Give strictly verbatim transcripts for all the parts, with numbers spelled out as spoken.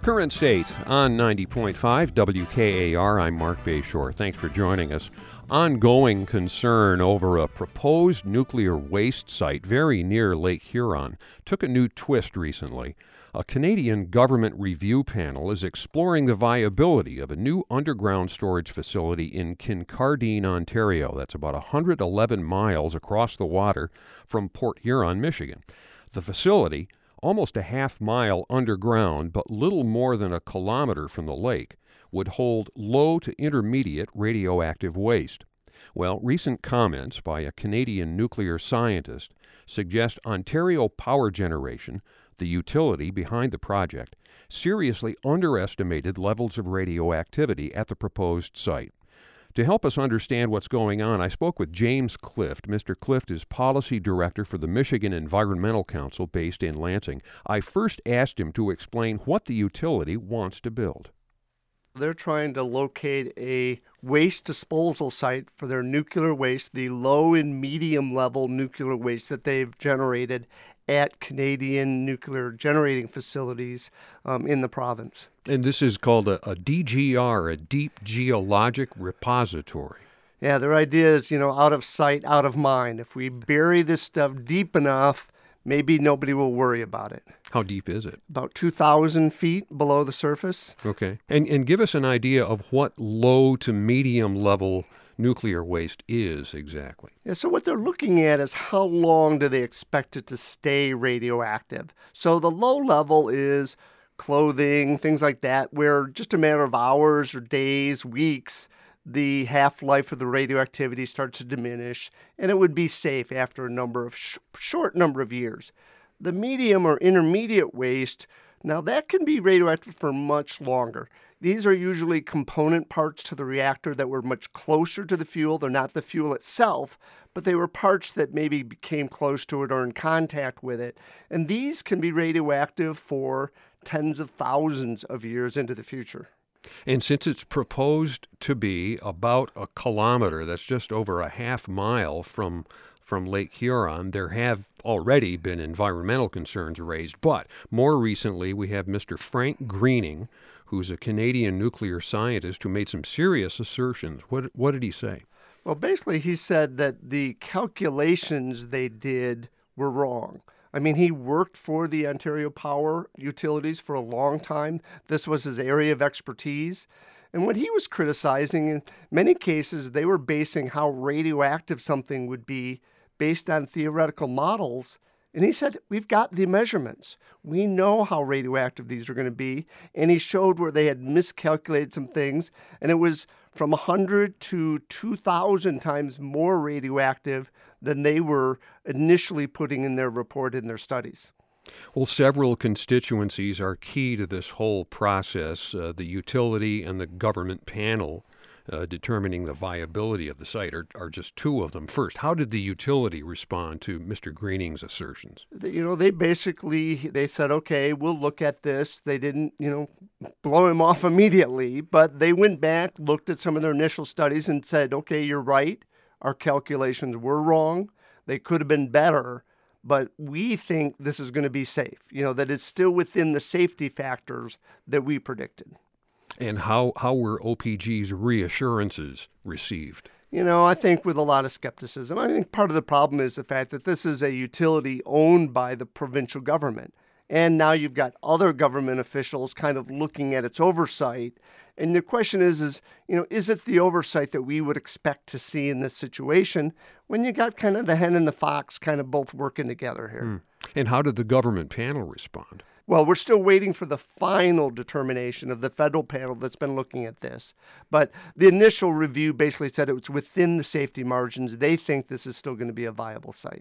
Current State on ninety point five W K A R. I'm Mark Bayshore. Thanks for joining us. Ongoing concern over a proposed nuclear waste site very near Lake Huron took a new twist recently. A Canadian government review panel is exploring the viability of a new underground storage facility in Kincardine, Ontario. That's about one hundred eleven miles across the water from Port Huron, Michigan. The facility, almost a half mile underground but little more than a kilometer from the lake, would hold low to intermediate radioactive waste. Well, recent comments by a Canadian nuclear scientist suggest Ontario Power Generation, the utility behind the project, seriously underestimated levels of radioactivity at the proposed site. To help us understand what's going on, I spoke with James Clift. Mister Clift is Policy Director for the Michigan Environmental Council based in Lansing. I first asked him to explain what the utility wants to build. They're trying to locate a waste disposal site for their nuclear waste, the low and medium level nuclear waste that they've generated at Canadian nuclear generating facilities um, in the province. And this is called a, a D G R, a Deep Geologic Repository. Yeah, their idea is, you know, out of sight, out of mind. If we bury this stuff deep enough, maybe nobody will worry about it. How deep is it? About two thousand feet below the surface. Okay. And, and give us an idea of what low to medium level nuclear waste is exactly. Yeah, so what they're looking at is how long do they expect it to stay radioactive. So the low level is clothing, things like that, where just a matter of hours or days, weeks, the half-life of the radioactivity starts to diminish, and it would be safe after a number of sh- short number of years. The medium or intermediate waste, now that can be radioactive for much longer. These are usually component parts to the reactor that were much closer to the fuel. They're not the fuel itself, but they were parts that maybe became close to it or in contact with it. And these can be radioactive for tens of thousands of years into the future. And since it's proposed to be about a kilometer, that's just over a half mile from from Lake Huron, there have already been environmental concerns raised. But more recently, we have Mister Frank Greening, who's a Canadian nuclear scientist who made some serious assertions. What, what did he say? Well, basically, he said that the calculations they did were wrong. I mean, he worked for the Ontario Power Utilities for a long time. This was his area of expertise. And what he was criticizing, in many cases, they were basing how radioactive something would be based on theoretical models. And he said, we've got the measurements. We know how radioactive these are going to be. And he showed where they had miscalculated some things. And it was from one hundred to two thousand times more radioactive than they were initially putting in their report in their studies. Well, several constituencies are key to this whole process. Uh, the utility and the government panel uh, determining the viability of the site are, are just two of them. First, how did the utility respond to Mister Greening's assertions? You know, they basically, they said, okay, we'll look at this. They didn't, you know, blow him off immediately, but they went back, looked at some of their initial studies and said, okay, you're right. Our calculations were wrong. They could have been better. But we think this is going to be safe, you know, that it's still within the safety factors that we predicted. And how, how were O P G's reassurances received? You know, I think with a lot of skepticism. I think part of the problem is the fact that this is a utility owned by the provincial government. And now you've got other government officials kind of looking at its oversight. And the question is, is, you know, is it the oversight that we would expect to see in this situation when you got kind of the hen and the fox kind of both working together here? Hmm. And how did the government panel respond? Well, we're still waiting for the final determination of the federal panel that's been looking at this. But the initial review basically said it was within the safety margins. They think this is still going to be a viable site.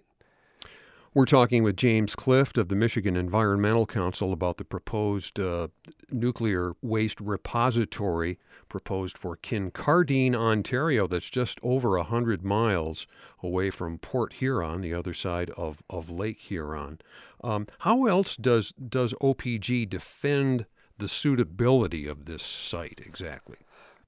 We're talking with James Clift of the Michigan Environmental Council about the proposed uh, nuclear waste repository proposed for Kincardine, Ontario, that's just over one hundred miles away from Port Huron, the other side of, of Lake Huron. Um, how else does, does O P G defend the suitability of this site exactly?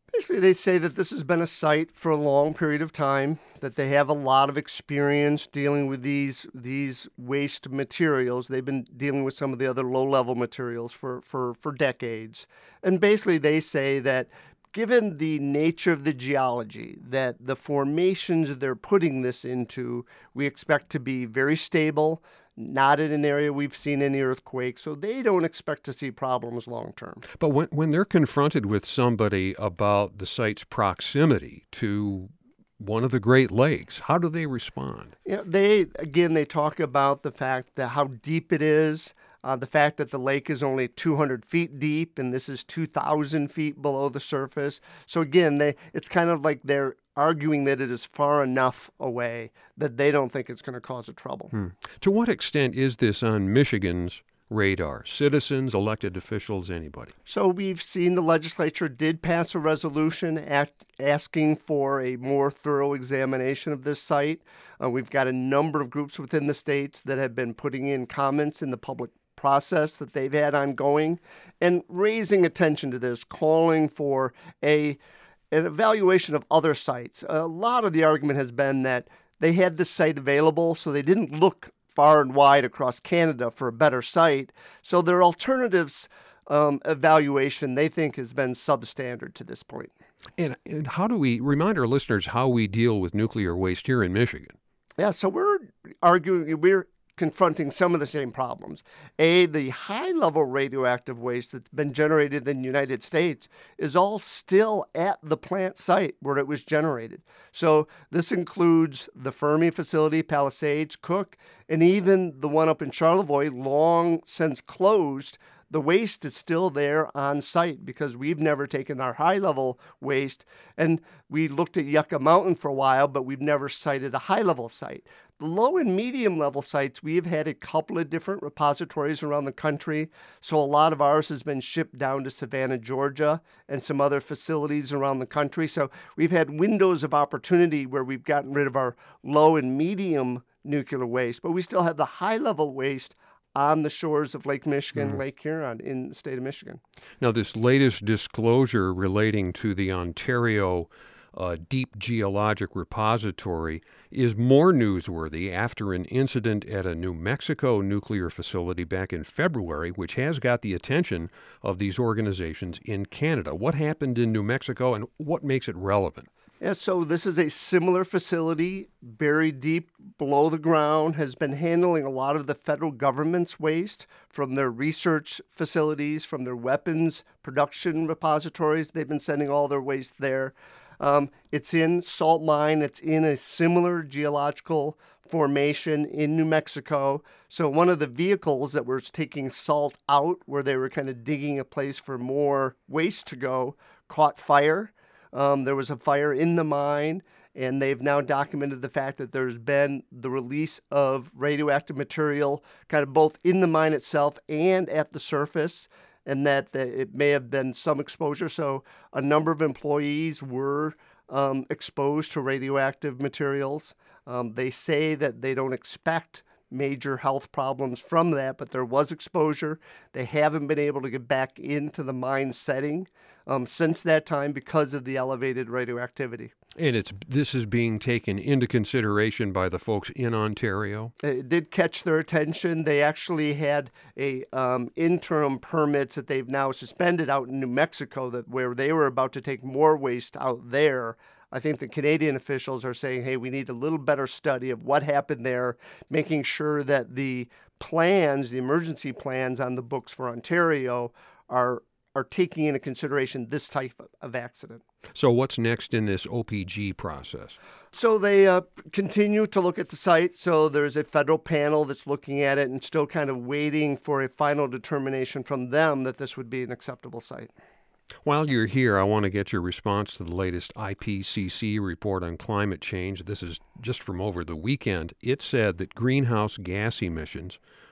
Basically, they say that this has been a site for a long period of time, that they have a lot of experience dealing with these these waste materials. They've been dealing with some of the other low-level materials for, for, for decades. And basically, they say that given the nature of the geology, that the formations they're putting this into, we expect to be very stable, not in an area we've seen any earthquakes, so they don't expect to see problems long term. But when, when they're confronted with somebody about the site's proximity to one of the Great Lakes, how do they respond? You know, they, again, they talk about the fact that how deep it is, uh, the fact that the lake is only two hundred feet deep, and this is two thousand feet below the surface. So again, they it's kind of like they're arguing that it is far enough away that they don't think it's going to cause a trouble. Hmm. To what extent is this on Michigan's radar? Citizens, elected officials, anybody? So we've seen the legislature did pass a resolution act, asking for a more thorough examination of this site. Uh, we've got a number of groups within the states that have been putting in comments in the public process that they've had ongoing and raising attention to this, calling for a an evaluation of other sites. A lot of the argument has been that they had this site available, so they didn't look far and wide across Canada for a better site. So their alternatives um, evaluation, they think, has been substandard to this point. And, and how do we remind our listeners how we deal with nuclear waste here in Michigan? Yeah, so we're arguing, we're confronting some of the same problems. A, the high-level radioactive waste that's been generated in the United States is all still at the plant site where it was generated. So this includes the Fermi facility, Palisades, Cook, and even the one up in Charlevoix, long since closed. The waste is still there on site because we've never taken our high-level waste, and we looked at Yucca Mountain for a while, but we've never cited a high-level site. The low and medium level sites, we have had a couple of different repositories around the country. So a lot of ours has been shipped down to Savannah, Georgia, and some other facilities around the country. So we've had windows of opportunity where we've gotten rid of our low and medium nuclear waste, but we still have the high level waste on the shores of Lake Michigan, mm. Lake Huron in the state of Michigan. Now, this latest disclosure relating to the Ontario uh, Deep Geologic Repository is more newsworthy after an incident at a New Mexico nuclear facility back in February, which has got the attention of these organizations in Canada. What happened in New Mexico and what makes it relevant? Yeah, so this is a similar facility, buried deep below the ground, has been handling a lot of the federal government's waste from their research facilities, from their weapons production repositories. They've been sending all their waste there. Um, it's in salt mine. It's in a similar geological formation in New Mexico. So one of the vehicles that was taking salt out, where they were kind of digging a place for more waste to go, caught fire. Um, there was a fire in the mine, and they've now documented the fact that there's been the release of radioactive material kind of both in the mine itself and at the surface, and that the, it may have been some exposure. So a number of employees were um, exposed to radioactive materials. Um, they say that they don't expect major health problems from that, but there was exposure. They haven't been able to get back into the mine setting um, since that time because of the elevated radioactivity. And it's this is being taken into consideration by the folks in Ontario? It did catch their attention. They actually had a um, interim permits that they've now suspended out in New Mexico, that where they were about to take more waste out there. I think the Canadian officials are saying, hey, we need a little better study of what happened there, making sure that the plans, the emergency plans on the books for Ontario are are taking into consideration this type of accident. So what's next in this O P G process? So they uh, continue to look at the site. So there's a federal panel that's looking at it and still kind of waiting for a final determination from them that this would be an acceptable site. While you're here, I want to get your response to the latest I P C C report on climate change. This is just from over the weekend. It said that greenhouse gas emissions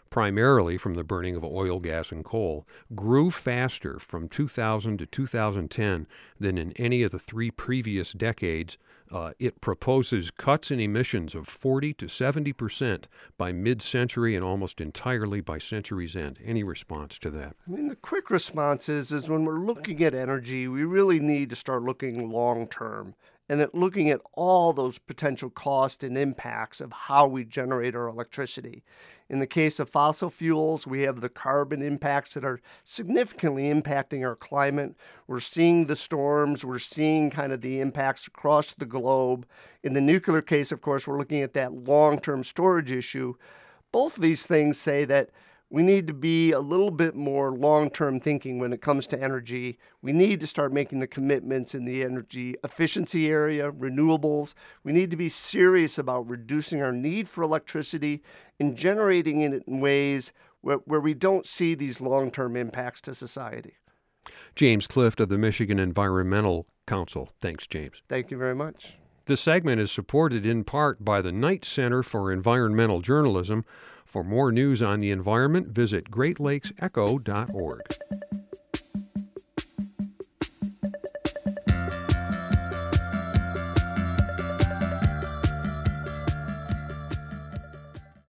primarily from the burning of oil, gas, and coal, grew faster from two thousand to two thousand ten than in any of the three previous decades. Uh, it proposes cuts in emissions of forty to seventy percent by mid-century and almost entirely by century's end. Any response to that? I mean, the quick response is, is when we're looking at energy, we really need to start looking long-term and at looking at all those potential costs and impacts of how we generate our electricity. In the case of fossil fuels, we have the carbon impacts that are significantly impacting our climate. We're seeing the storms, we're seeing kind of the impacts across the globe. In the nuclear case, of course, we're looking at that long-term storage issue. Both of these things say that we need to be a little bit more long-term thinking when it comes to energy. We need to start making the commitments in the energy efficiency area, renewables. We need to be serious about reducing our need for electricity and generating it in ways where, where we don't see these long-term impacts to society. James Clift of the Michigan Environmental Council. Thanks, James. Thank you very much. This segment is supported in part by the Knight Center for Environmental Journalism. For more news on the environment, visit great lakes echo dot org.